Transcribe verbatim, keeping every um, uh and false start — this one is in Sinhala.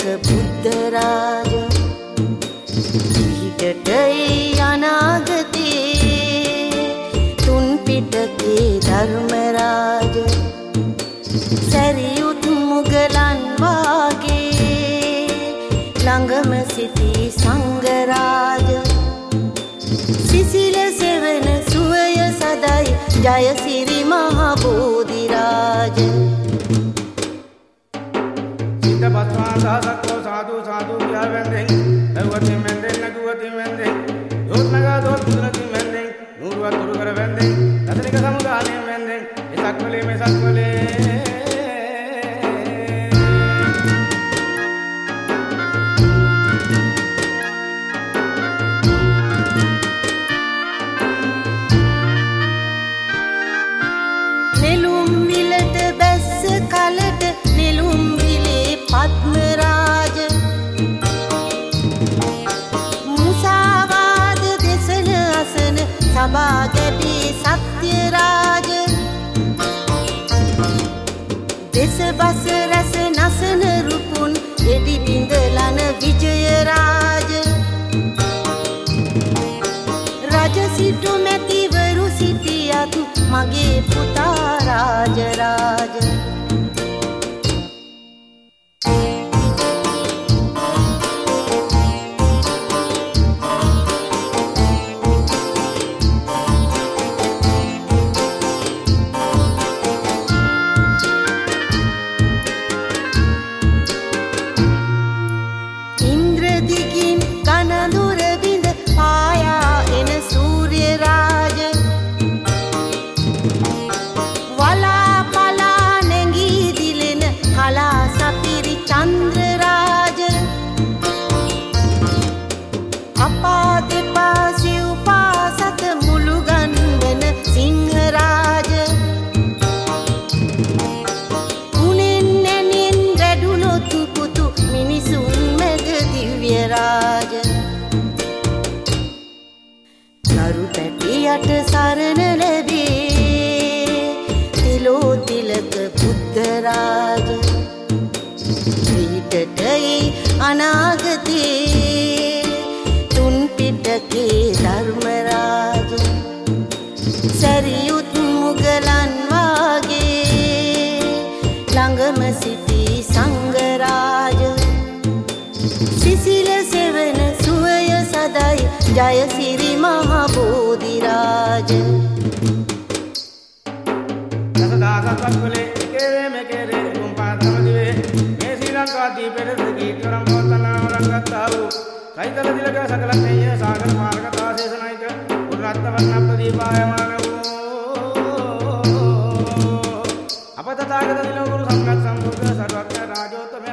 තිලක බුද්ධ රාජ පිහිටටයි අනාගතේ තුන් පිටකේ ධර්ම රාජ සැරියුත් මුගලන් වාගේ ළඟම සිටි සංඝ රාජ සිසිල සෙවන සුවය සදයි ජයසිරි මහ බෝධි රාජ සිත පස්වා සාසක්කෝ සාදු සාදු කියා වැන්දෙන් දවති මෙන්දෙන් නගුවති මෙන්දෙන් දොත් නගා දොත් මුදලති මෙන්දෙන් නූරුවත් තුරු කර වැන්දෙන් දසනික සමුදානය මෙන්දෙන් එසක් වලේ මෙසක් වලේ පද්ම රාජ මුසාවාද දෙසන අසන සබා ගැටි සත්‍ය රාජ දෙස බස රැස නසන රුපුන් එඩි බිඳලන විජය රාජ රජ සිටු මැතිවරු සිටියත් මගේ පුතා රාජ රාජ නරු පැටියට සරණ ලැබේ තිලෝ තිලක බුද්ධ රාජ පිහිටටයි අනාගතේ තුන් පිටකේ ධර්ම රාජ සැරියුත් මුගලන් වාගේ ළඟම සිටි සංඝ රාජ සිසිල සෙවන සුවය සදයි ජයසිරි මහ බෝධි රාජ දසදාසක් වලේ කෙරේ මෙකෙරේ කුම්පා තමදිවේ මේ ශ්‍රී ලංකා දීපෙට ගීතරම් පොතනා රංගත්තා වූ කයිතල දිලක සකල ඥේය සාගර මාර්ග තාසේසනයික උරත්ත වර්ණ ප්‍රදීපායමාන වූ අපතතාගත දිලෝ ගුරු සම්පත් සම්බුද්ධ සර්වඥ රාජෝත්තම